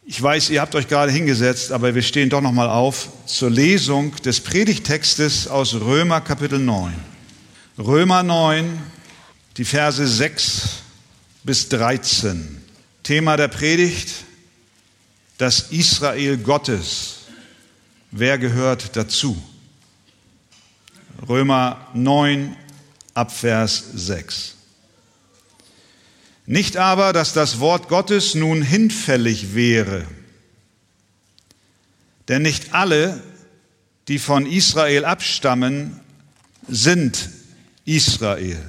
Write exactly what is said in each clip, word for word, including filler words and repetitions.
Ich weiß, ihr habt euch gerade hingesetzt, aber wir stehen doch noch mal auf zur Lesung des Predigtextes aus Römer Kapitel neun. Römer neun, die Verse sechs bis dreizehn. Thema der Predigt: das Israel Gottes. Wer gehört dazu? Römer neun, ab Vers sechs. Nicht aber, dass das Wort Gottes nun hinfällig wäre. Denn nicht alle, die von Israel abstammen, sind Israel.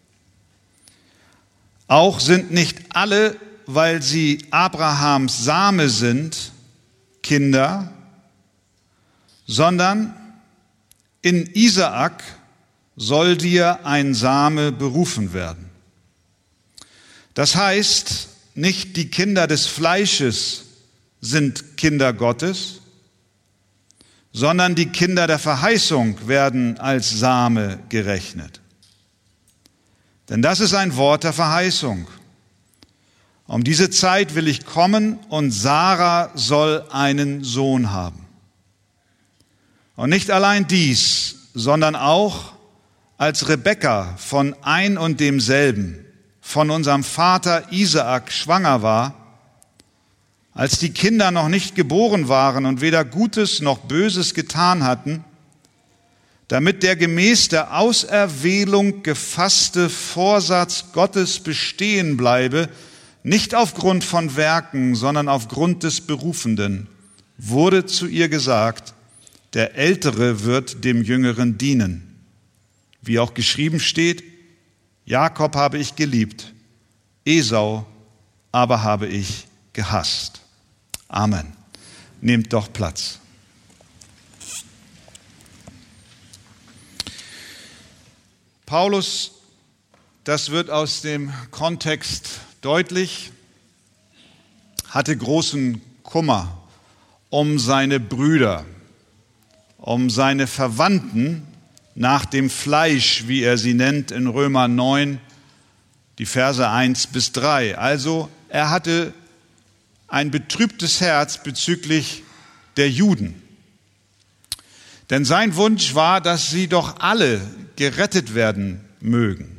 Auch sind nicht alle, weil sie Abrahams Same sind, Kinder, sondern in Isaak soll dir ein Same berufen werden. Das heißt, nicht die Kinder des Fleisches sind Kinder Gottes, sondern die Kinder der Verheißung werden als Same gerechnet. Denn das ist ein Wort der Verheißung. Um diese Zeit will ich kommen und Sarah soll einen Sohn haben. Und nicht allein dies, sondern auch als Rebekka von ein und demselben, von unserem Vater Isaak schwanger war, als die Kinder noch nicht geboren waren und weder Gutes noch Böses getan hatten, damit der gemäß der Auserwählung gefasste Vorsatz Gottes bestehen bleibe, nicht aufgrund von Werken, sondern aufgrund des Berufenden, wurde zu ihr gesagt, der Ältere wird dem Jüngeren dienen. Wie auch geschrieben steht, Jakob habe ich geliebt, Esau aber habe ich gehasst. Amen. Nehmt doch Platz. Paulus, das wird aus dem Kontext deutlich, hatte großen Kummer um seine Brüder, um seine Verwandten nach dem Fleisch, wie er sie nennt in Römer neun, die Verse eins bis drei. Also er hatte ein betrübtes Herz bezüglich der Juden. Denn sein Wunsch war, dass sie doch alle gerettet werden mögen.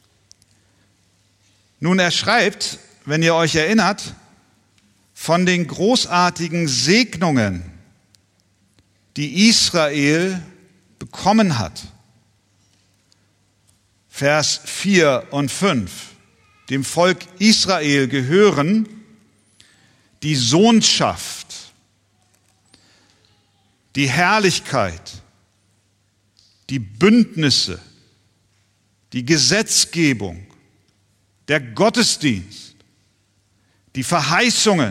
Nun, er schreibt, wenn ihr euch erinnert, von den großartigen Segnungen, die Israel bekommen hat. Vers vier und fünf. Dem Volk Israel gehören die Sohnschaft, die Herrlichkeit, die Bündnisse, die Gesetzgebung, der Gottesdienst, die Verheißungen.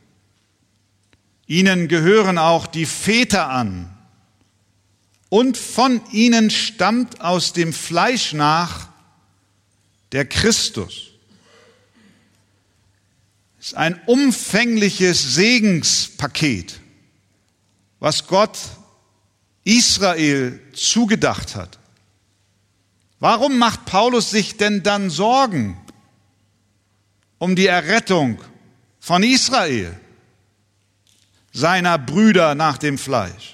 Ihnen gehören auch die Väter an. Und von ihnen stammt aus dem Fleisch nach der Christus. Es ist ein umfängliches Segenspaket, was Gott Israel zugedacht hat. Warum macht Paulus sich denn dann Sorgen um die Errettung von Israel, seiner Brüder nach dem Fleisch?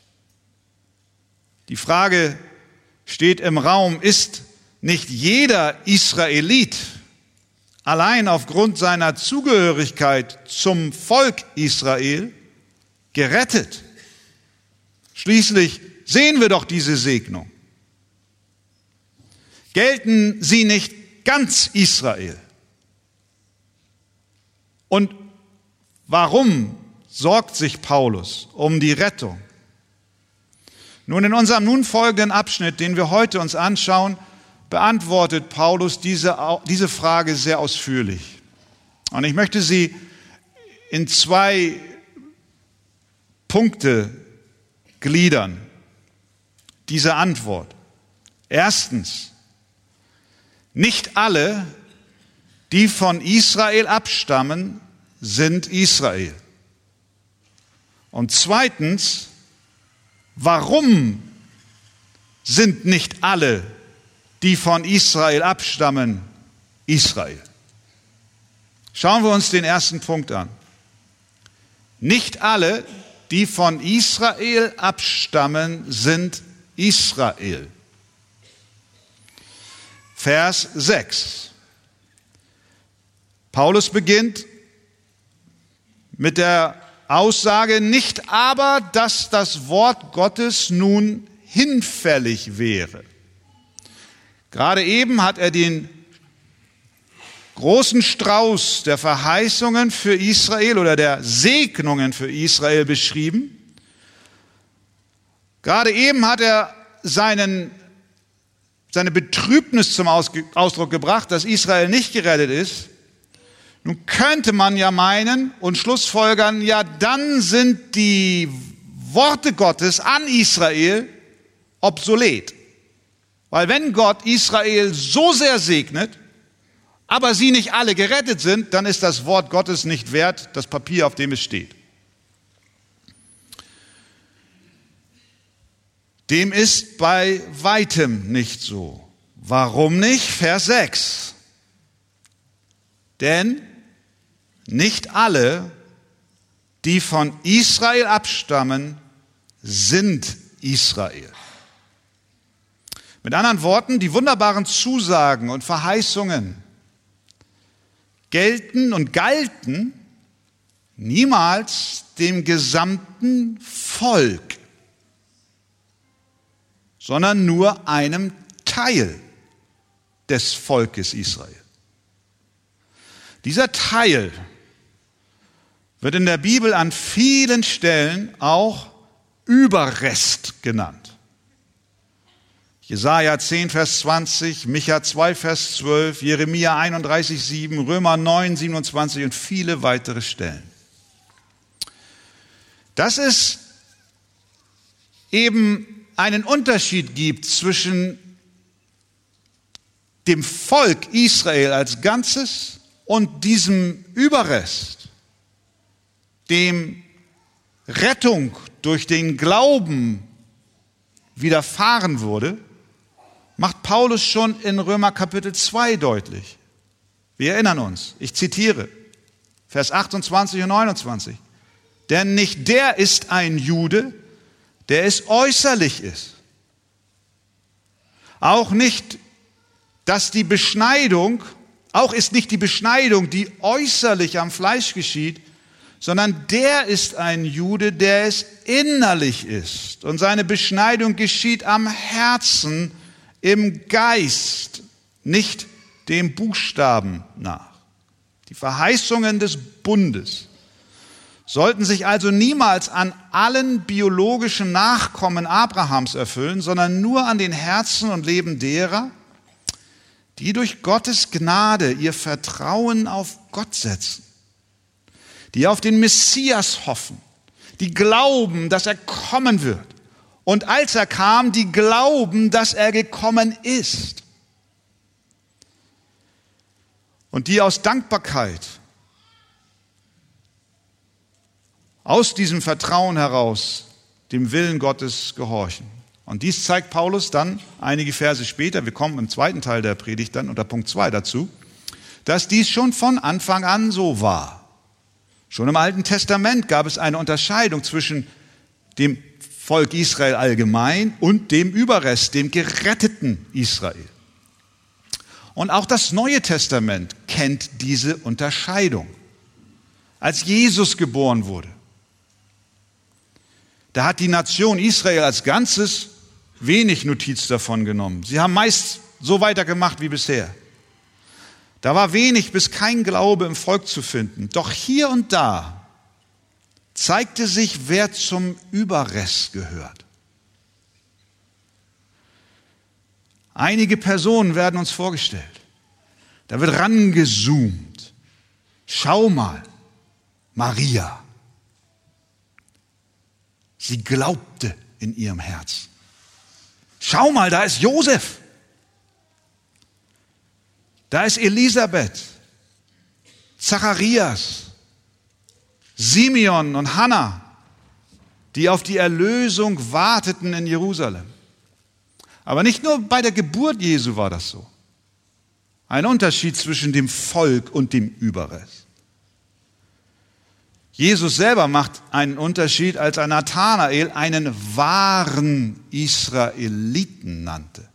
Die Frage steht im Raum, ist nicht jeder Israelit allein aufgrund seiner Zugehörigkeit zum Volk Israel gerettet? Schließlich sehen wir doch diese Segnung. Gelten sie nicht ganz Israel? Und warum sorgt sich Paulus um die Rettung? Nun, in unserem nun folgenden Abschnitt, den wir heute uns anschauen, beantwortet Paulus diese, diese Frage sehr ausführlich. Und ich möchte sie in zwei Punkte gliedern, diese Antwort. Erstens, nicht alle, die von Israel abstammen, sind Israel. Und zweitens, warum sind nicht alle, die von Israel abstammen, Israel? Schauen wir uns den ersten Punkt an. Nicht alle, die von Israel abstammen, sind Israel. Vers sechs. Paulus beginnt mit der Aussage, nicht aber, dass das Wort Gottes nun hinfällig wäre. Gerade eben hat er den großen Strauß der Verheißungen für Israel oder der Segnungen für Israel beschrieben. Gerade eben hat er seinen, seine Betrübnis zum Ausdruck gebracht, dass Israel nicht gerettet ist. Nun könnte man ja meinen und schlussfolgern, ja, dann sind die Worte Gottes an Israel obsolet. Weil wenn Gott Israel so sehr segnet, aber sie nicht alle gerettet sind, dann ist das Wort Gottes nicht wert, das Papier, auf dem es steht. Dem ist bei weitem nicht so. Warum nicht? Vers sechs. Denn nicht alle, die von Israel abstammen, sind Israel. Mit anderen Worten, die wunderbaren Zusagen und Verheißungen gelten und galten niemals dem gesamten Volk, sondern nur einem Teil des Volkes Israel. Dieser Teil wird in der Bibel an vielen Stellen auch Überrest genannt. Jesaja zehn, Vers zwanzig, Micha zwei, Vers zwölf, Jeremia einunddreißig, sieben, Römer neun, siebenundzwanzig und viele weitere Stellen. Dass es eben einen Unterschied gibt zwischen dem Volk Israel als Ganzes und diesem Überrest, dem Rettung durch den Glauben widerfahren wurde, macht Paulus schon in Römer Kapitel zwei deutlich. Wir erinnern uns, ich zitiere, Vers achtundzwanzig und neunundzwanzig. Denn nicht der ist ein Jude, der es äußerlich ist. Auch nicht, dass die Beschneidung, auch ist nicht die Beschneidung, die äußerlich am Fleisch geschieht, sondern der ist ein Jude, der es innerlich ist. Und seine Beschneidung geschieht am Herzen, im Geist, nicht dem Buchstaben nach. Die Verheißungen des Bundes sollten sich also niemals an allen biologischen Nachkommen Abrahams erfüllen, sondern nur an den Herzen und Leben derer, die durch Gottes Gnade ihr Vertrauen auf Gott setzen, die auf den Messias hoffen, die glauben, dass er kommen wird. Und als er kam, die glauben, dass er gekommen ist. Und die aus Dankbarkeit, aus diesem Vertrauen heraus, dem Willen Gottes gehorchen. Und dies zeigt Paulus dann einige Verse später, wir kommen im zweiten Teil der Predigt dann unter Punkt zwei dazu, dass dies schon von Anfang an so war. Schon im Alten Testament gab es eine Unterscheidung zwischen dem Volk Israel allgemein und dem Überrest, dem geretteten Israel. Und auch das Neue Testament kennt diese Unterscheidung. Als Jesus geboren wurde, da hat die Nation Israel als Ganzes wenig Notiz davon genommen. Sie haben meist so weitergemacht wie bisher. Da war wenig bis kein Glaube im Volk zu finden. Doch hier und da zeigte sich, wer zum Überrest gehört. Einige Personen werden uns vorgestellt. Da wird rangezoomt. Schau mal, Maria. Sie glaubte in ihrem Herzen. Schau mal, da ist Josef. Da ist Elisabeth, Zacharias, Simeon und Hannah, die auf die Erlösung warteten in Jerusalem. Aber nicht nur bei der Geburt Jesu war das so. Ein Unterschied zwischen dem Volk und dem Überrest. Jesus selber macht einen Unterschied, als er Nathanael einen wahren Israeliten nannte.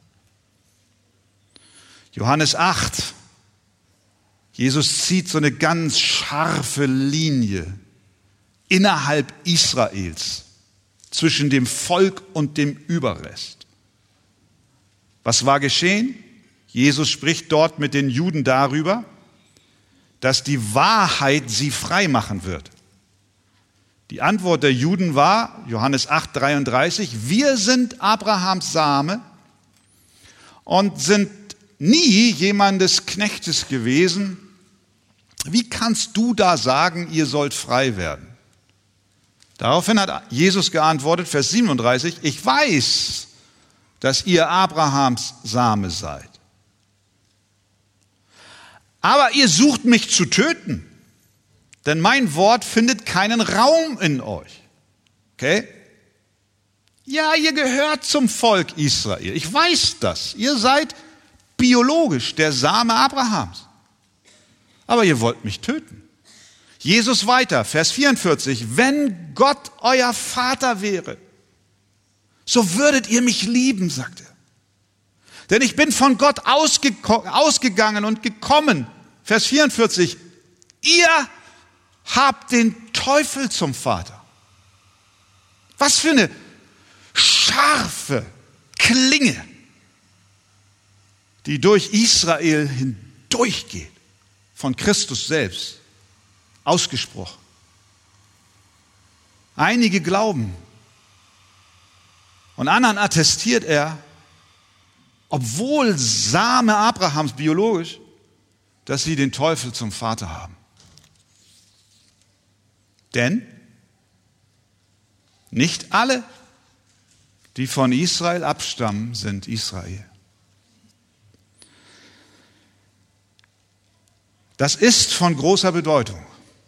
Johannes acht. Jesus zieht so eine ganz scharfe Linie innerhalb Israels zwischen dem Volk und dem Überrest. Was war geschehen? Jesus spricht dort mit den Juden darüber, dass die Wahrheit sie frei machen wird. Die Antwort der Juden war, Johannes acht, dreiunddreißig, wir sind Abrahams Same und sind nie jemandes Knechtes gewesen. Wie kannst du da sagen, ihr sollt frei werden? Daraufhin hat Jesus geantwortet, Vers siebenunddreißig, ich weiß, dass ihr Abrahams Same seid. Aber ihr sucht mich zu töten, denn mein Wort findet keinen Raum in euch. Okay? Ja, ihr gehört zum Volk Israel. Ich weiß das. Ihr seid biologisch der Same Abrahams. Aber ihr wollt mich töten. Jesus weiter, Vers vierundvierzig. Wenn Gott euer Vater wäre, so würdet ihr mich lieben, sagt er. Denn ich bin von Gott ausge- ausgegangen und gekommen. Vers vierundvierzig. Ihr habt den Teufel zum Vater. Was für eine scharfe Klinge, die durch Israel hindurchgeht, von Christus selbst, ausgesprochen. Einige glauben und anderen attestiert er, obwohl Same Abrahams biologisch, dass sie den Teufel zum Vater haben. Denn nicht alle, die von Israel abstammen, sind Israel. Das ist von großer Bedeutung.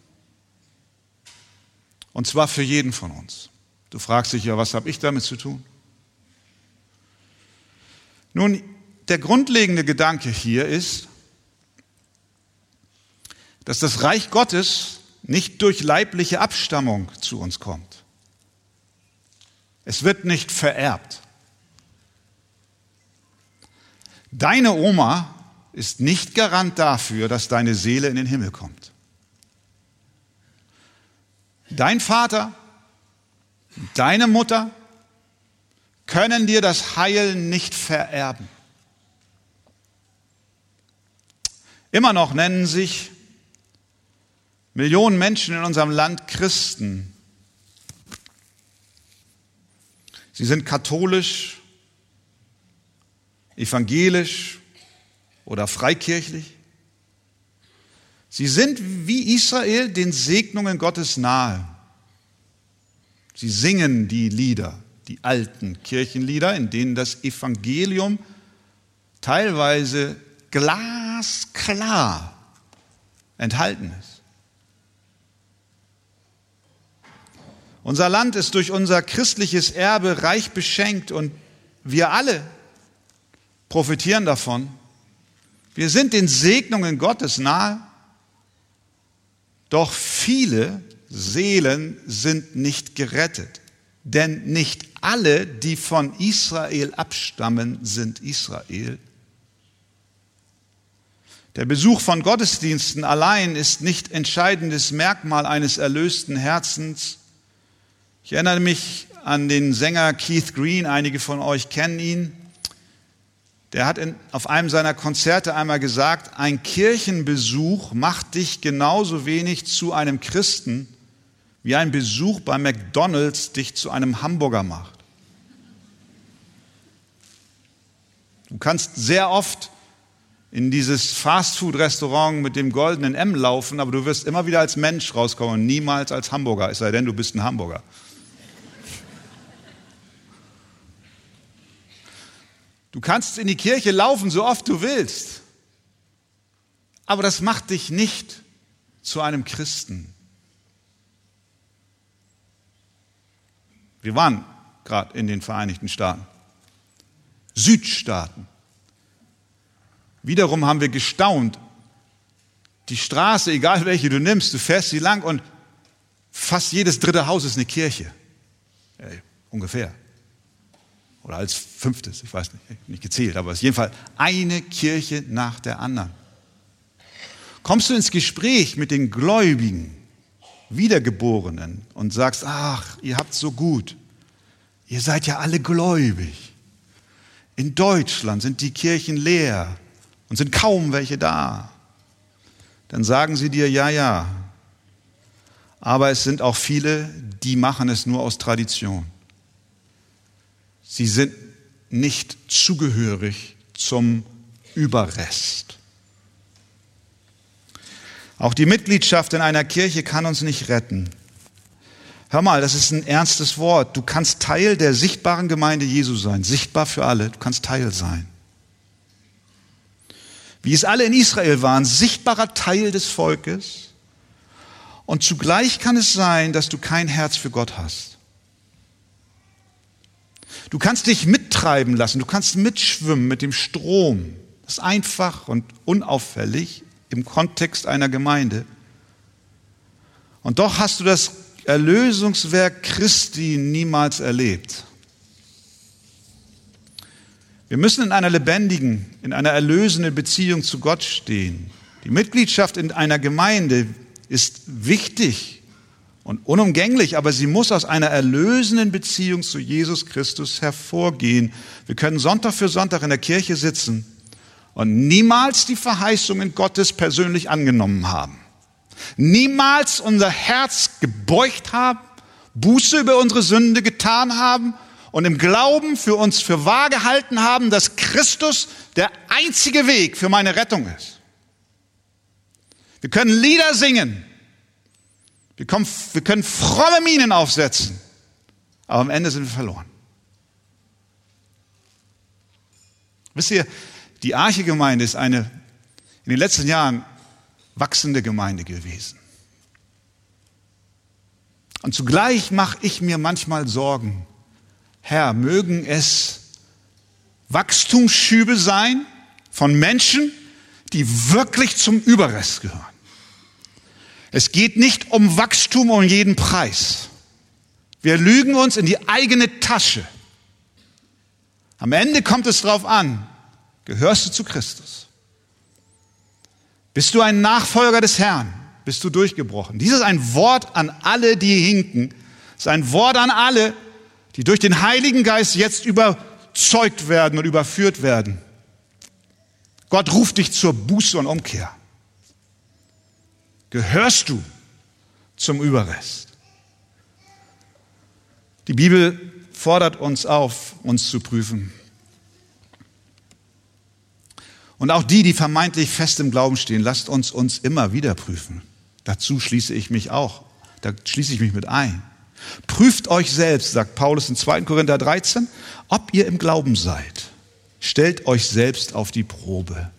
Und zwar für jeden von uns. Du fragst dich ja, was habe ich damit zu tun? Nun, der grundlegende Gedanke hier ist, dass das Reich Gottes nicht durch leibliche Abstammung zu uns kommt. Es wird nicht vererbt. Deine Oma ist nicht Garant dafür, dass deine Seele in den Himmel kommt. Dein Vater, deine Mutter können dir das Heil nicht vererben. Immer noch nennen sich Millionen Menschen in unserem Land Christen. Sie sind katholisch, evangelisch oder freikirchlich. Sie sind wie Israel den Segnungen Gottes nahe. Sie singen die Lieder, die alten Kirchenlieder, in denen das Evangelium teilweise glasklar enthalten ist. Unser Land ist durch unser christliches Erbe reich beschenkt und wir alle profitieren davon. Wir sind den Segnungen Gottes nahe, doch viele Seelen sind nicht gerettet. Denn nicht alle, die von Israel abstammen, sind Israel. Der Besuch von Gottesdiensten allein ist nicht entscheidendes Merkmal eines erlösten Herzens. Ich erinnere mich an den Sänger Keith Green, einige von euch kennen ihn. Der hat in, auf einem seiner Konzerte einmal gesagt, ein Kirchenbesuch macht dich genauso wenig zu einem Christen, wie ein Besuch bei McDonald's dich zu einem Hamburger macht. Du kannst sehr oft in dieses Fastfood-Restaurant mit dem goldenen M laufen, aber du wirst immer wieder als Mensch rauskommen und niemals als Hamburger, es sei denn, du bist ein Hamburger. Du kannst in die Kirche laufen, so oft du willst, aber das macht dich nicht zu einem Christen. Wir waren gerade in den Vereinigten Staaten, Südstaaten. Wiederum haben wir gestaunt. Die Straße, egal welche du nimmst, du fährst sie lang und fast jedes dritte Haus ist eine Kirche. Ey, ungefähr. Oder als fünftes, ich weiß nicht, nicht gezählt, aber es ist jedenfalls eine Kirche nach der anderen. Kommst du ins Gespräch mit den Gläubigen, Wiedergeborenen und sagst, ach, ihr habt's so gut, ihr seid ja alle gläubig. In Deutschland sind die Kirchen leer und sind kaum welche da. Dann sagen sie dir, ja, ja, aber es sind auch viele, die machen es nur aus Tradition. Sie sind nicht zugehörig zum Überrest. Auch die Mitgliedschaft in einer Kirche kann uns nicht retten. Hör mal, das ist ein ernstes Wort. Du kannst Teil der sichtbaren Gemeinde Jesu sein, sichtbar für alle. Du kannst Teil sein. Wie es alle in Israel waren, sichtbarer Teil des Volkes. Und zugleich kann es sein, dass du kein Herz für Gott hast. Du kannst dich mittreiben lassen, du kannst mitschwimmen mit dem Strom. Das ist einfach und unauffällig im Kontext einer Gemeinde. Und doch hast du das Erlösungswerk Christi niemals erlebt. Wir müssen in einer lebendigen, in einer erlösenden Beziehung zu Gott stehen. Die Mitgliedschaft in einer Gemeinde ist wichtig und unumgänglich, aber sie muss aus einer erlösenden Beziehung zu Jesus Christus hervorgehen. Wir können Sonntag für Sonntag in der Kirche sitzen und niemals die Verheißungen Gottes persönlich angenommen haben. Niemals unser Herz gebeugt haben, Buße über unsere Sünde getan haben und im Glauben für uns für wahr gehalten haben, dass Christus der einzige Weg für meine Rettung ist. Wir können Lieder singen. Wir können, wir können fromme Mienen aufsetzen, aber am Ende sind wir verloren. Wisst ihr, die Arche-Gemeinde ist eine in den letzten Jahren wachsende Gemeinde gewesen. Und zugleich mache ich mir manchmal Sorgen. Herr, mögen es Wachstumsschübe sein von Menschen, die wirklich zum Überrest gehören. Es geht nicht um Wachstum um jeden Preis. Wir lügen uns in die eigene Tasche. Am Ende kommt es darauf an, gehörst du zu Christus? Bist du ein Nachfolger des Herrn? Bist du durchgebrochen? Dies ist ein Wort an alle, die hinken. Es ist ein Wort an alle, die durch den Heiligen Geist jetzt überzeugt werden und überführt werden. Gott ruft dich zur Buße und Umkehr. Gehörst du zum Überrest? Die Bibel fordert uns auf, uns zu prüfen. Und auch die, die vermeintlich fest im Glauben stehen, lasst uns uns immer wieder prüfen. Dazu schließe ich mich auch. Da schließe ich mich mit ein. Prüft euch selbst, sagt Paulus in zweiten Korinther dreizehn, ob ihr im Glauben seid. Stellt euch selbst auf die Probe.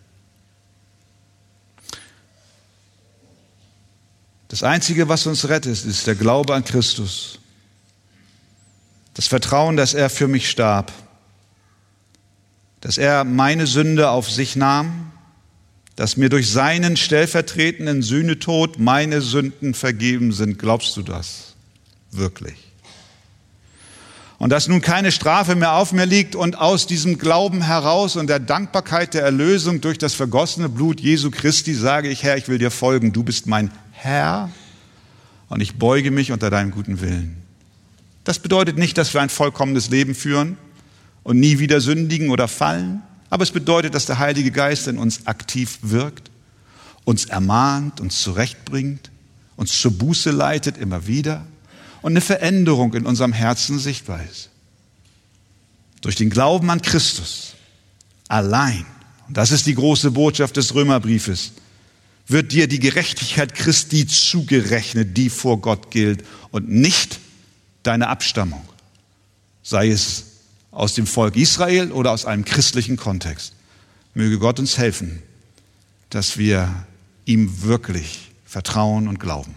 Das Einzige, was uns rettet, ist der Glaube an Christus. Das Vertrauen, dass er für mich starb. Dass er meine Sünde auf sich nahm. Dass mir durch seinen stellvertretenden Sühnetod meine Sünden vergeben sind. Glaubst du das? Wirklich? Und dass nun keine Strafe mehr auf mir liegt und aus diesem Glauben heraus und der Dankbarkeit der Erlösung durch das vergossene Blut Jesu Christi sage ich, Herr, ich will dir folgen. Du bist mein Herr und ich beuge mich unter deinem guten Willen. Das bedeutet nicht, dass wir ein vollkommenes Leben führen und nie wieder sündigen oder fallen, aber es bedeutet, dass der Heilige Geist in uns aktiv wirkt, uns ermahnt, uns zurechtbringt, uns zur Buße leitet immer wieder und eine Veränderung in unserem Herzen sichtbar ist. Durch den Glauben an Christus allein, und das ist die große Botschaft des Römerbriefes, wird dir die Gerechtigkeit Christi zugerechnet, die vor Gott gilt und nicht deine Abstammung, sei es aus dem Volk Israel oder aus einem christlichen Kontext. Möge Gott uns helfen, dass wir ihm wirklich vertrauen und glauben.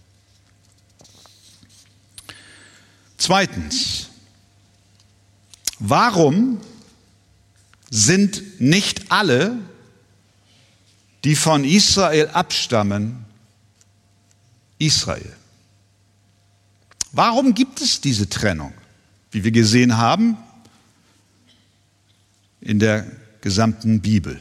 Zweitens, warum sind nicht alle, die von Israel abstammen, Israel? Warum gibt es diese Trennung? Wie wir gesehen haben in der gesamten Bibel.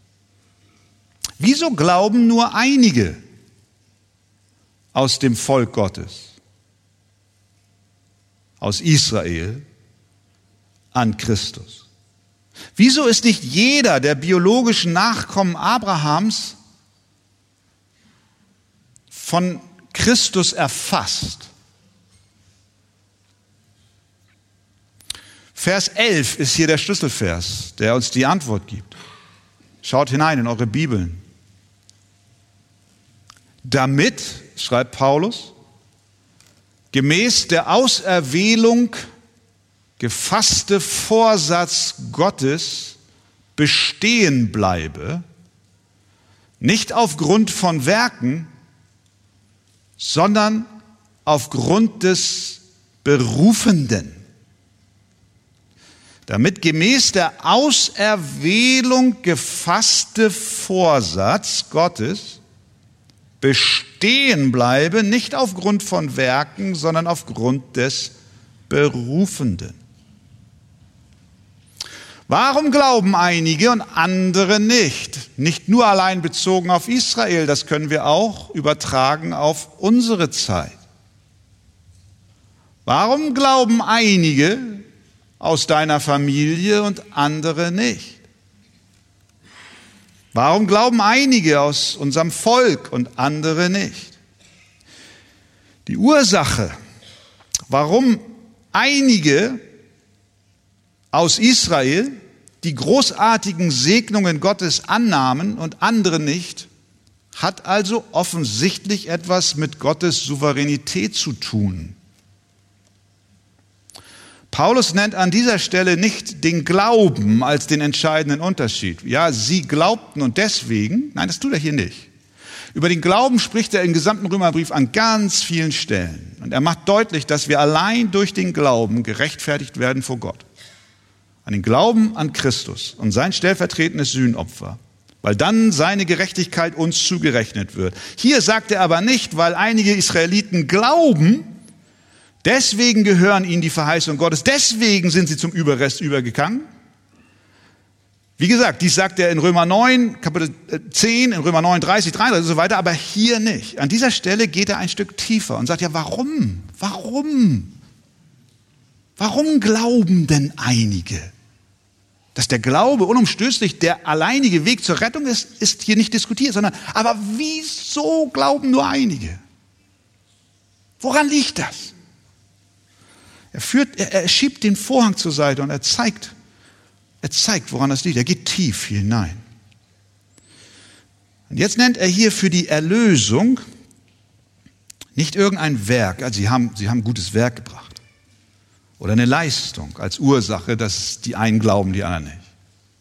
Wieso glauben nur einige aus dem Volk Gottes, aus Israel, an Christus? Wieso ist nicht jeder der biologischen Nachkommen Abrahams von Christus erfasst? Vers elf ist hier der Schlüsselvers, der uns die Antwort gibt. Schaut hinein in eure Bibeln. Damit, schreibt Paulus, gemäß der Auserwählung gefasste Vorsatz Gottes bestehen bleibe, nicht aufgrund von Werken, sondern aufgrund des Berufenden. Damit gemäß der Auserwählung gefasste Vorsatz Gottes bestehen bleibe, nicht aufgrund von Werken, sondern aufgrund des Berufenden. Warum glauben einige und andere nicht? Nicht nur allein bezogen auf Israel, das können wir auch übertragen auf unsere Zeit. Warum glauben einige aus deiner Familie und andere nicht? Warum glauben einige aus unserem Volk und andere nicht? Die Ursache, warum einige aus Israel die großartigen Segnungen Gottes annahmen und andere nicht, hat also offensichtlich etwas mit Gottes Souveränität zu tun. Paulus nennt an dieser Stelle nicht den Glauben als den entscheidenden Unterschied. Ja, sie glaubten und deswegen, nein, das tut er hier nicht. Über den Glauben spricht er im gesamten Römerbrief an ganz vielen Stellen. Und er macht deutlich, dass wir allein durch den Glauben gerechtfertigt werden vor Gott. An den Glauben an Christus und sein stellvertretendes Sühnopfer, weil dann seine Gerechtigkeit uns zugerechnet wird. Hier sagt er aber nicht, weil einige Israeliten glauben, deswegen gehören ihnen die Verheißung Gottes, deswegen sind sie zum Überrest übergegangen. Wie gesagt, dies sagt er in Römer neun, Kapitel zehn, in Römer neun, dreißig, dreiunddreißig und so weiter, aber hier nicht. An dieser Stelle geht er ein Stück tiefer und sagt, ja, warum? Warum? Warum glauben denn einige? Dass der Glaube unumstößlich der alleinige Weg zur Rettung ist, ist hier nicht diskutiert, sondern, aber wieso glauben nur einige? Woran liegt das? Er führt, er, er schiebt den Vorhang zur Seite und er zeigt, er zeigt, woran das liegt. Er geht tief hinein. Und jetzt nennt er hier für die Erlösung nicht irgendein Werk, also sie haben, sie haben ein gutes Werk gebracht. Oder eine Leistung als Ursache, dass die einen glauben, die anderen nicht.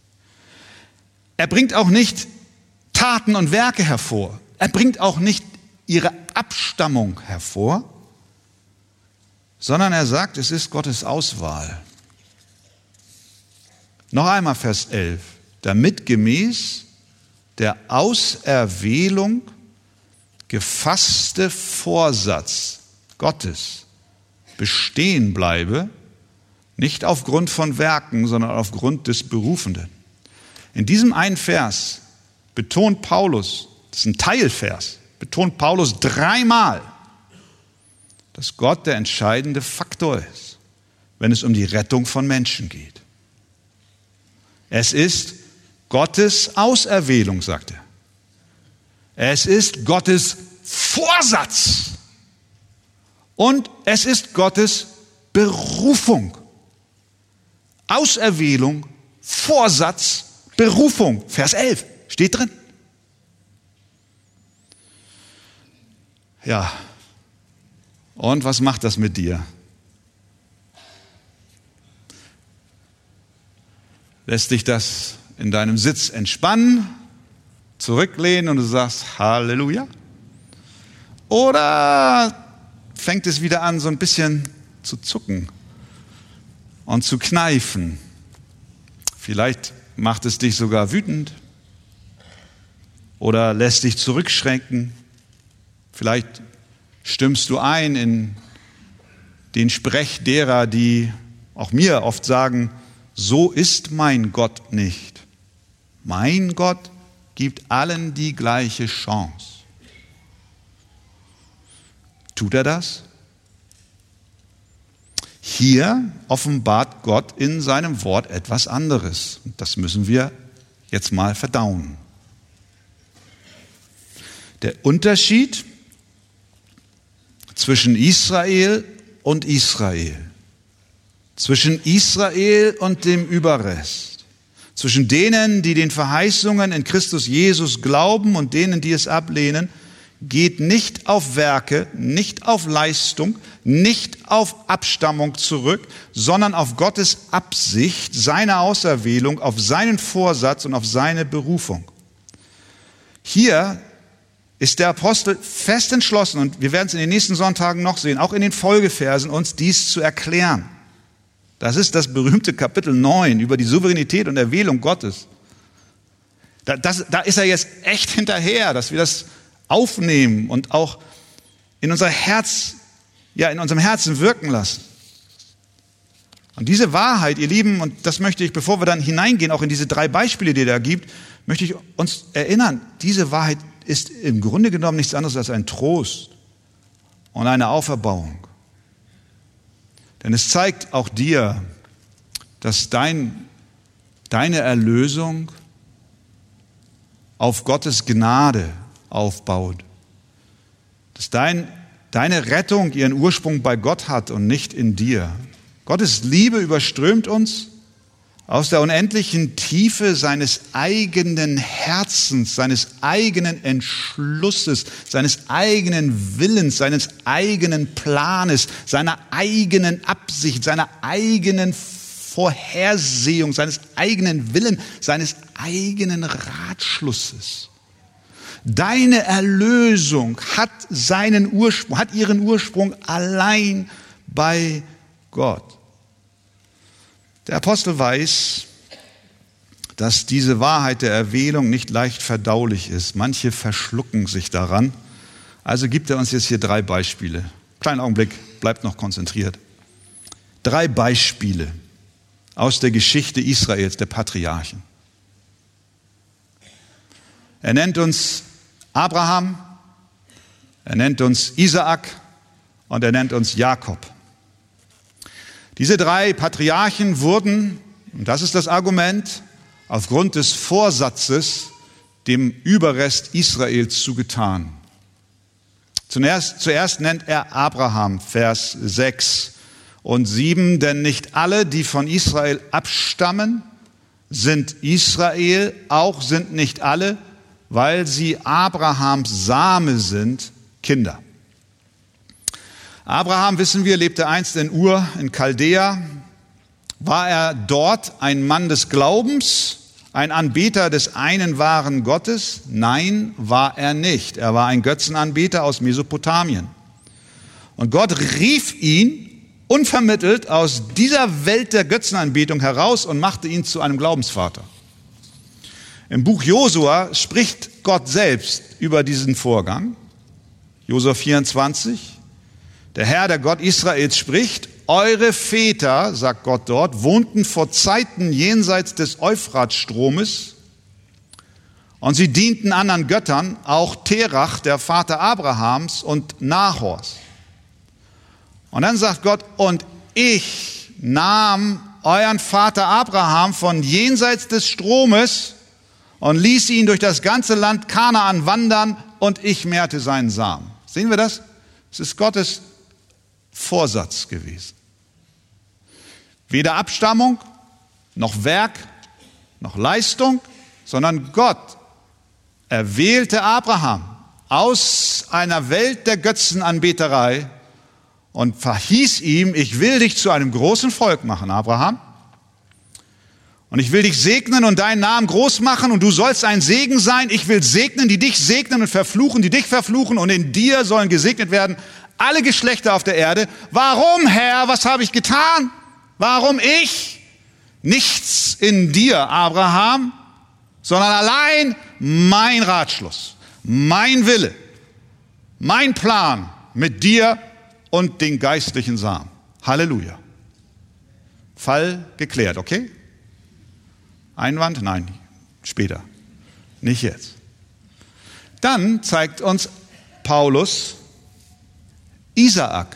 Er bringt auch nicht Taten und Werke hervor. Er bringt auch nicht ihre Abstammung hervor, sondern er sagt, es ist Gottes Auswahl. Noch einmal Vers elf. Damit gemäß der Auserwählung gefasste Vorsatz Gottes bestehen bleibe, nicht aufgrund von Werken, sondern aufgrund des Berufenden. In diesem einen Vers betont Paulus, das ist ein Teilvers, betont Paulus dreimal, dass Gott der entscheidende Faktor ist, wenn es um die Rettung von Menschen geht. Es ist Gottes Auserwählung, sagt er. Es ist Gottes Vorsatz. Und es ist Gottes Berufung. Auserwählung, Vorsatz, Berufung. Vers elf steht drin. Ja. Und was macht das mit dir? Lässt dich das in deinem Sitz entspannen, zurücklehnen und du sagst Halleluja? Oder fängt es wieder an, so ein bisschen zu zucken und zu kneifen. Vielleicht macht es dich sogar wütend oder lässt dich zurückschrecken. Vielleicht stimmst du ein in den Sprech derer, die auch mir oft sagen, so ist mein Gott nicht. Mein Gott gibt allen die gleiche Chance. Tut er das? Hier offenbart Gott in seinem Wort etwas anderes. Das müssen wir jetzt mal verdauen. Der Unterschied zwischen Israel und Israel, zwischen Israel und dem Überrest, zwischen denen, die den Verheißungen in Christus Jesus glauben und denen, die es ablehnen, geht nicht auf Werke, nicht auf Leistung, nicht auf Abstammung zurück, sondern auf Gottes Absicht, seine Auserwählung, auf seinen Vorsatz und auf seine Berufung. Hier ist der Apostel fest entschlossen, und wir werden es in den nächsten Sonntagen noch sehen, auch in den Folgeversen, uns dies zu erklären. Das ist das berühmte Kapitel neun über die Souveränität und Erwählung Gottes. Da, das, da ist er jetzt echt hinterher, dass wir das aufnehmen und auch in unser Herz, ja, in unserem Herzen wirken lassen. Und diese Wahrheit, ihr Lieben, und das möchte ich, bevor wir dann hineingehen, auch in diese drei Beispiele, die er da gibt, möchte ich uns erinnern, diese Wahrheit ist im Grunde genommen nichts anderes als ein Trost und eine Auferbauung. Denn es zeigt auch dir, dass dein, deine Erlösung auf Gottes Gnade aufbaut. Dass dein, deine Rettung ihren Ursprung bei Gott hat und nicht in dir. Gottes Liebe überströmt uns aus der unendlichen Tiefe seines eigenen Herzens, seines eigenen Entschlusses, seines eigenen Willens, seines eigenen Planes, seiner eigenen Absicht, seiner eigenen Vorhersehung, seines eigenen Willens, seines eigenen Ratschlusses. Deine Erlösung hat seinen Ursprung, hat ihren Ursprung allein bei Gott. Der Apostel weiß, dass diese Wahrheit der Erwählung nicht leicht verdaulich ist. Manche verschlucken sich daran. Also gibt er uns jetzt hier drei Beispiele. Kleinen Augenblick, bleibt noch konzentriert. Drei Beispiele aus der Geschichte Israels, der Patriarchen. Er nennt uns Abraham, er nennt uns Isaak und er nennt uns Jakob. Diese drei Patriarchen wurden, und das ist das Argument, aufgrund des Vorsatzes dem Überrest Israels zugetan. Zuerst, zuerst nennt er Abraham, Vers sechs und sieben, denn nicht alle, die von Israel abstammen, sind Israel, auch sind nicht alle, weil sie Abrahams Same sind, Kinder. Abraham, wissen wir, lebte einst in Ur, in Chaldea. War er dort ein Mann des Glaubens, ein Anbeter des einen wahren Gottes? Nein, war er nicht. Er war ein Götzenanbeter aus Mesopotamien. Und Gott rief ihn unvermittelt aus dieser Welt der Götzenanbetung heraus und machte ihn zu einem Glaubensvater. Im Buch Josua spricht Gott selbst über diesen Vorgang. Josua vierundzwanzig. Der Herr, der Gott Israels, spricht, eure Väter, sagt Gott dort, wohnten vor Zeiten jenseits des Euphratstromes und sie dienten anderen Göttern, auch Terach, der Vater Abrahams und Nahors. Und dann sagt Gott, und ich nahm euren Vater Abraham von jenseits des Stromes und ließ ihn durch das ganze Land Kanaan wandern und ich mehrte seinen Samen. Sehen wir das? Es ist Gottes Vorsatz gewesen. Weder Abstammung, noch Werk, noch Leistung, sondern Gott erwählte Abraham aus einer Welt der Götzenanbeterei und verhieß ihm, ich will dich zu einem großen Volk machen, Abraham. Und ich will dich segnen und deinen Namen groß machen und du sollst ein Segen sein. Ich will segnen, die dich segnen und verfluchen, die dich verfluchen und in dir sollen gesegnet werden alle Geschlechter auf der Erde. Warum, Herr? Was habe ich getan? Warum ich? Nichts in dir, Abraham, sondern allein mein Ratschluss, mein Wille, mein Plan mit dir und den geistlichen Samen. Halleluja. Fall geklärt, okay? Einwand? Nein, später. Nicht jetzt. Dann zeigt uns Paulus Isaak.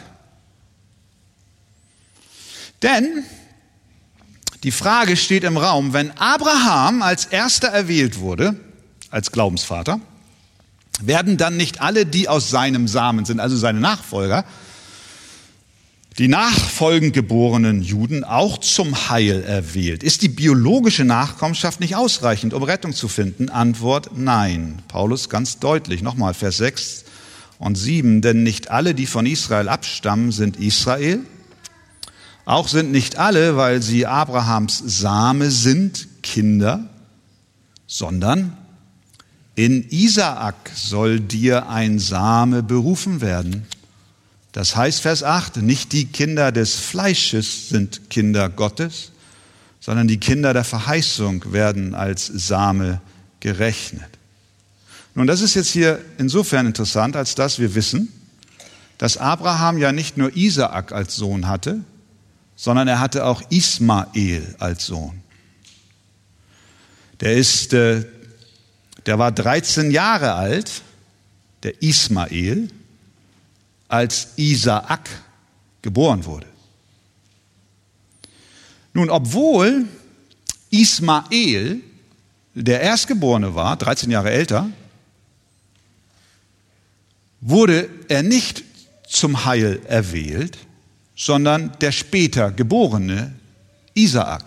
Denn die Frage steht im Raum, wenn Abraham als erster erwählt wurde, als Glaubensvater, werden dann nicht alle, die aus seinem Samen sind, also seine Nachfolger, die nachfolgend geborenen Juden auch zum Heil erwählt? Ist die biologische Nachkommenschaft nicht ausreichend, um Rettung zu finden? Antwort: Nein. Paulus ganz deutlich, nochmal Vers sechs und sieben, denn nicht alle, die von Israel abstammen, sind Israel. Auch sind nicht alle, weil sie Abrahams Same sind, Kinder, sondern in Isaak soll dir ein Same berufen werden. Das heißt, Vers acht, nicht die Kinder des Fleisches sind Kinder Gottes, sondern die Kinder der Verheißung werden als Same gerechnet. Nun, das ist jetzt hier insofern interessant, als dass wir wissen, dass Abraham ja nicht nur Isaak als Sohn hatte, sondern er hatte auch Ismael als Sohn. Der ist, der war dreizehn Jahre alt, der Ismael, als Isaak geboren wurde. Nun, obwohl Ismael der Erstgeborene war, dreizehn Jahre älter, wurde er nicht zum Heil erwählt, sondern der später geborene Isaak.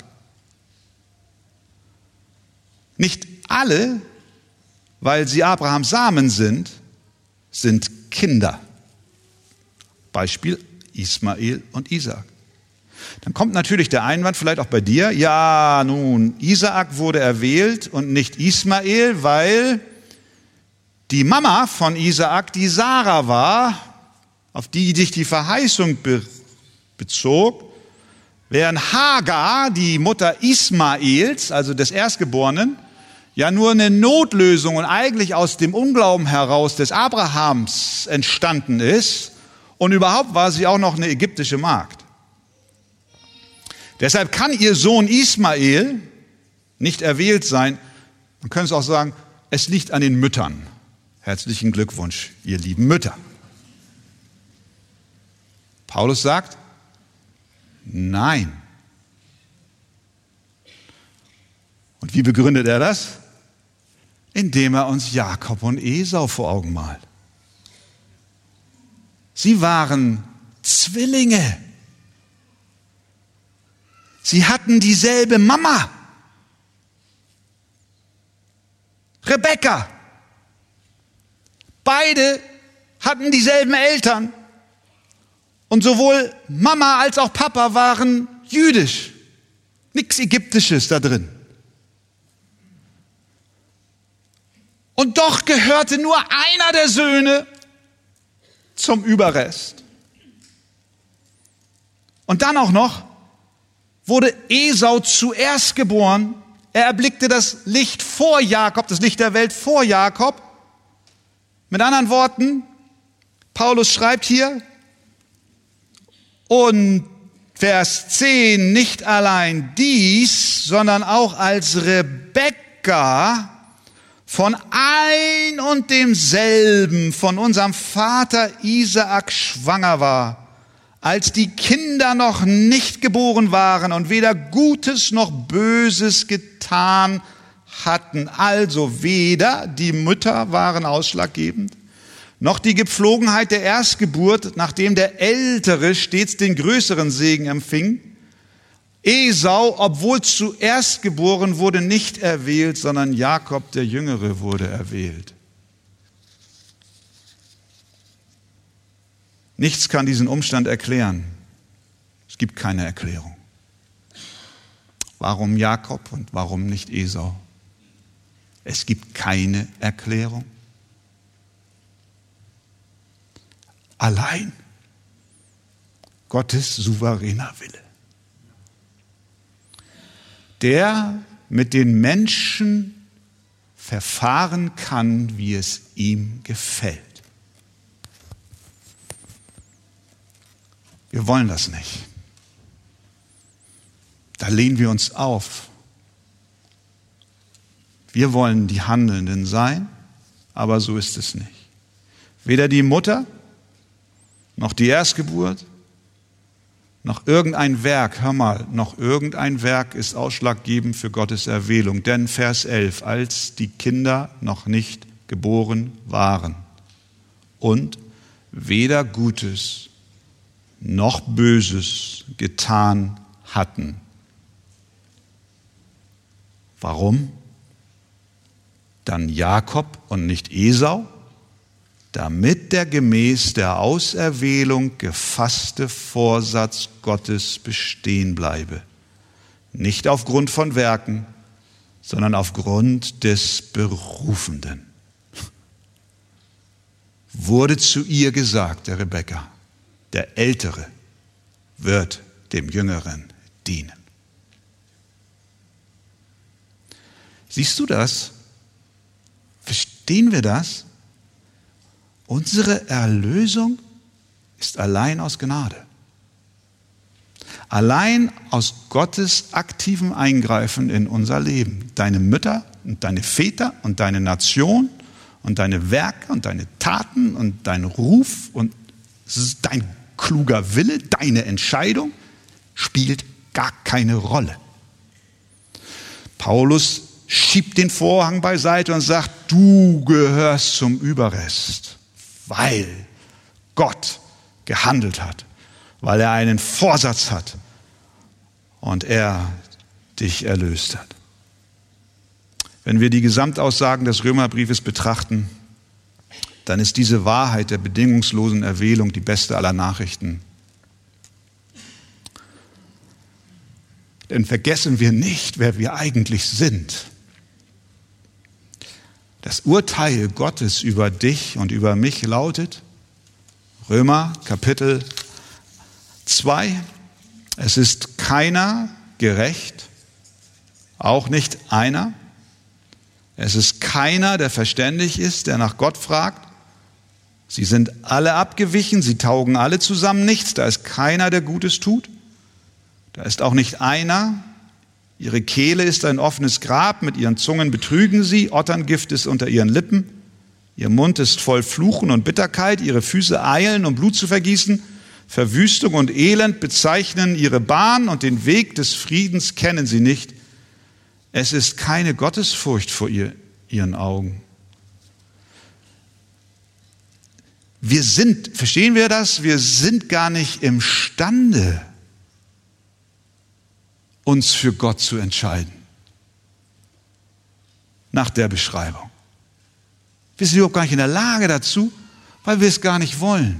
Nicht alle, weil sie Abrahams Samen sind, sind Kinder. Beispiel Ismael und Isaak. Dann kommt natürlich der Einwand, vielleicht auch bei dir, ja nun, Isaak wurde erwählt und nicht Ismael, weil die Mama von Isaak die Sarah war, auf die sich die Verheißung be- bezog, während Hagar, die Mutter Ismaels, also des Erstgeborenen, ja nur eine Notlösung und eigentlich aus dem Unglauben heraus des Abrahams entstanden ist. Und überhaupt war sie auch noch eine ägyptische Magd. Deshalb kann ihr Sohn Ismael nicht erwählt sein. Man könnte es auch sagen, es liegt an den Müttern. Herzlichen Glückwunsch, ihr lieben Mütter. Paulus sagt, nein. Und wie begründet er das? Indem er uns Jakob und Esau vor Augen malt. Sie waren Zwillinge. Sie hatten dieselbe Mama. Rebekka. Beide hatten dieselben Eltern. Und sowohl Mama als auch Papa waren jüdisch. Nichts Ägyptisches da drin. Und doch gehörte nur einer der Söhne zum Überrest. Und dann auch noch wurde Esau zuerst geboren. Er erblickte das Licht vor Jakob, das Licht der Welt vor Jakob. Mit anderen Worten, Paulus schreibt hier, und Vers zehn, nicht allein dies, sondern auch als Rebekka von ein und demselben, von unserem Vater Isaak schwanger war, als die Kinder noch nicht geboren waren und weder Gutes noch Böses getan hatten. Also weder die Mütter waren ausschlaggebend, noch die Gepflogenheit der Erstgeburt, nachdem der Ältere stets den größeren Segen empfing. Esau, obwohl zuerst geboren, wurde nicht erwählt, sondern Jakob, der Jüngere, wurde erwählt. Nichts kann diesen Umstand erklären. Es gibt keine Erklärung. Warum Jakob und warum nicht Esau? Es gibt keine Erklärung. Allein Gottes souveräner Wille, der mit den Menschen verfahren kann, wie es ihm gefällt. Wir wollen das nicht. da lehnen wir uns auf. Wir wollen die Handelnden sein, aber so ist es nicht. Weder die Mutter, noch die Erstgeburt, noch irgendein Werk, hör mal, noch irgendein Werk ist ausschlaggebend für Gottes Erwählung. Denn Vers elf, als die Kinder noch nicht geboren waren und weder Gutes noch Böses getan hatten. Warum? Dann Jakob und nicht Esau, damit der gemäß der Auserwählung gefasste Vorsatz Gottes bestehen bleibe. Nicht aufgrund von Werken, sondern aufgrund des Berufenden. Wurde zu ihr gesagt, der Rebekka, der Ältere wird dem Jüngeren dienen. Siehst du das? Verstehen wir das? Unsere Erlösung ist allein aus Gnade. Allein aus Gottes aktivem Eingreifen in unser Leben. Deine Mütter und deine Väter und deine Nation und deine Werke und deine Taten und dein Ruf und dein kluger Wille, deine Entscheidung spielt gar keine Rolle. Paulus schiebt den Vorhang beiseite und sagt, du gehörst zum Überrest, weil Gott gehandelt hat, weil er einen Vorsatz hat und er dich erlöst hat. Wenn wir die Gesamtaussagen des Römerbriefes betrachten, dann ist diese Wahrheit der bedingungslosen Erwählung die beste aller Nachrichten. Denn vergessen wir nicht, wer wir eigentlich sind. Das Urteil Gottes über dich und über mich lautet, Römer Kapitel zwei, es ist keiner gerecht, auch nicht einer. Es ist keiner, der verständig ist, der nach Gott fragt. Sie sind alle abgewichen, sie taugen alle zusammen nichts. Da ist keiner, der Gutes tut. Da ist auch nicht einer. Ihre Kehle ist ein offenes Grab, mit ihren Zungen betrügen sie, Otterngift ist unter ihren Lippen. Ihr Mund ist voll Fluchen und Bitterkeit, ihre Füße eilen, um Blut zu vergießen. Verwüstung und Elend bezeichnen ihre Bahn und den Weg des Friedens kennen sie nicht. Es ist keine Gottesfurcht vor ihr, ihren Augen. Wir sind, verstehen wir das? Wir sind gar nicht imstande, uns für Gott zu entscheiden. Nach der Beschreibung. Wir sind überhaupt gar nicht in der Lage dazu, weil wir es gar nicht wollen.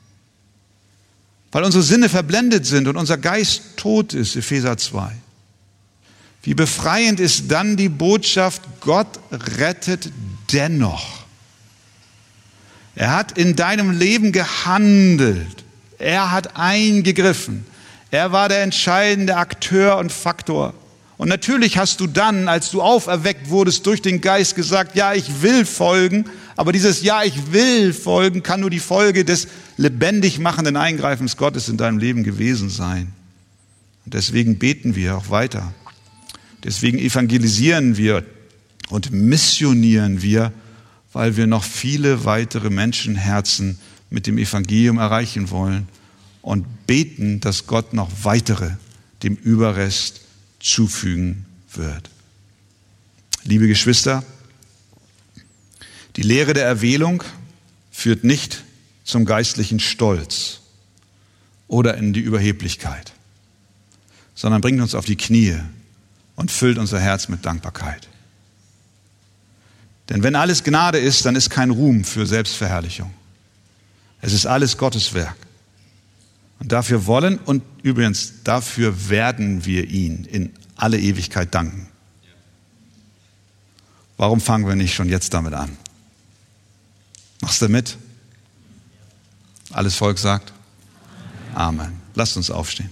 Weil unsere Sinne verblendet sind und unser Geist tot ist, Epheser zwei. Wie befreiend ist dann die Botschaft, Gott rettet dennoch. Er hat in deinem Leben gehandelt. Er hat eingegriffen. Er war der entscheidende Akteur und Faktor. Und natürlich hast du dann, als du auferweckt wurdest, durch den Geist gesagt, ja, ich will folgen. Aber dieses Ja, ich will folgen, kann nur die Folge des lebendig machenden Eingreifens Gottes in deinem Leben gewesen sein. Und deswegen beten wir auch weiter. Deswegen evangelisieren wir und missionieren wir, weil wir noch viele weitere Menschenherzen mit dem Evangelium erreichen wollen und beten, dass Gott noch weitere dem Überrest zufügen wird. Liebe Geschwister, die Lehre der Erwählung führt nicht zum geistlichen Stolz oder in die Überheblichkeit, sondern bringt uns auf die Knie und füllt unser Herz mit Dankbarkeit. Denn wenn alles Gnade ist, dann ist kein Ruhm für Selbstverherrlichung. Es ist alles Gottes Werk. Und dafür wollen und übrigens dafür werden wir ihn in alle Ewigkeit danken. Warum fangen wir nicht schon jetzt damit an? Machst du mit? Alles Volk sagt Amen. Lasst uns aufstehen.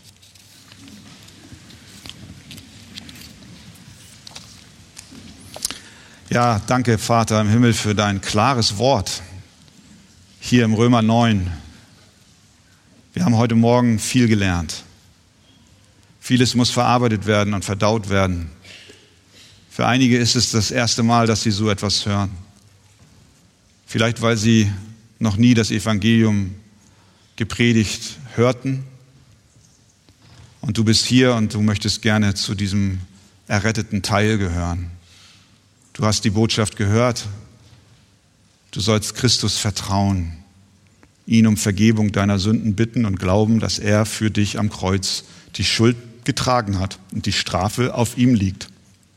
Ja, danke, Vater im Himmel, für dein klares Wort hier im Römer neun. Wir haben heute Morgen viel gelernt. Vieles muss verarbeitet werden und verdaut werden. Für einige ist es das erste Mal, dass sie so etwas hören. Vielleicht, weil sie noch nie das Evangelium gepredigt hörten. Und du bist hier und du möchtest gerne zu diesem erretteten Teil gehören. Du hast die Botschaft gehört. Du sollst Christus vertrauen, ihn um Vergebung deiner Sünden bitten und glauben, dass er für dich am Kreuz die Schuld getragen hat und die Strafe auf ihm liegt,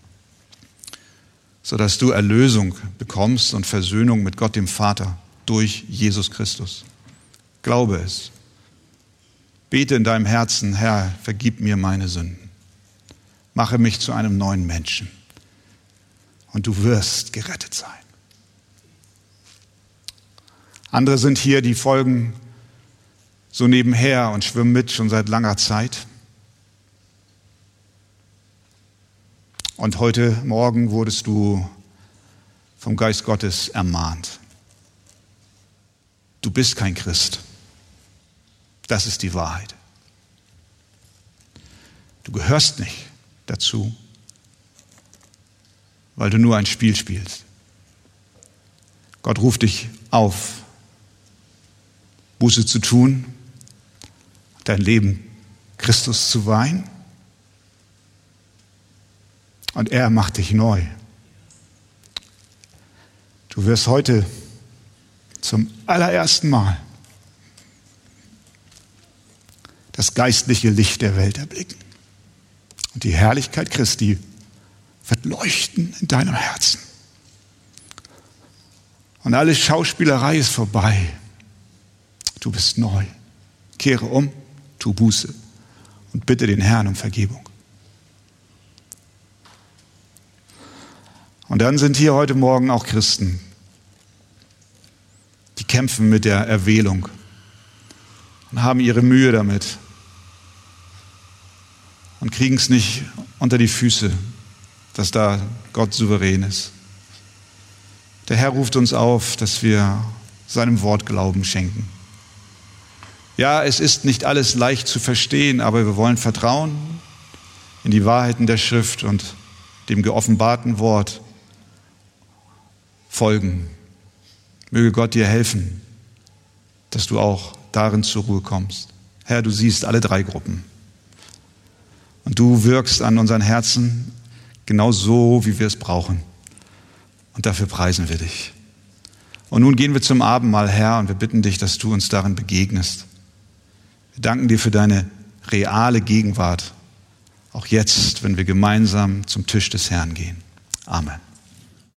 sodass du Erlösung bekommst und Versöhnung mit Gott dem Vater durch Jesus Christus. Glaube es. Bete in deinem Herzen, Herr, vergib mir meine Sünden. Mache mich zu einem neuen Menschen. Und du wirst gerettet sein. Andere sind hier, die folgen so nebenher und schwimmen mit schon seit langer Zeit. Und heute Morgen wurdest du vom Geist Gottes ermahnt. Du bist kein Christ. Das ist die Wahrheit. Du gehörst nicht dazu, weil du nur ein Spiel spielst. Gott ruft dich auf, Buße zu tun, dein Leben Christus zu weihen. Und er macht dich neu. Du wirst heute zum allerersten Mal das geistliche Licht der Welt erblicken. Und die Herrlichkeit Christi wird leuchten in deinem Herzen. Und alle Schauspielerei ist vorbei. Du bist neu. Kehre um, tu Buße und bitte den Herrn um Vergebung. Und dann sind hier heute Morgen auch Christen, die kämpfen mit der Erwählung und haben ihre Mühe damit und kriegen es nicht unter die Füße, dass da Gott souverän ist. Der Herr ruft uns auf, dass wir seinem Wort Glauben schenken. Ja, es ist nicht alles leicht zu verstehen, aber wir wollen vertrauen in die Wahrheiten der Schrift und dem geoffenbarten Wort folgen. Möge Gott dir helfen, dass du auch darin zur Ruhe kommst. Herr, du siehst alle drei Gruppen. Und du wirkst an unseren Herzen genau so, wie wir es brauchen. Und dafür preisen wir dich. Und nun gehen wir zum Abendmahl, Herr, und wir bitten dich, dass du uns darin begegnest. Wir danken dir für deine reale Gegenwart, auch jetzt, wenn wir gemeinsam zum Tisch des Herrn gehen. Amen.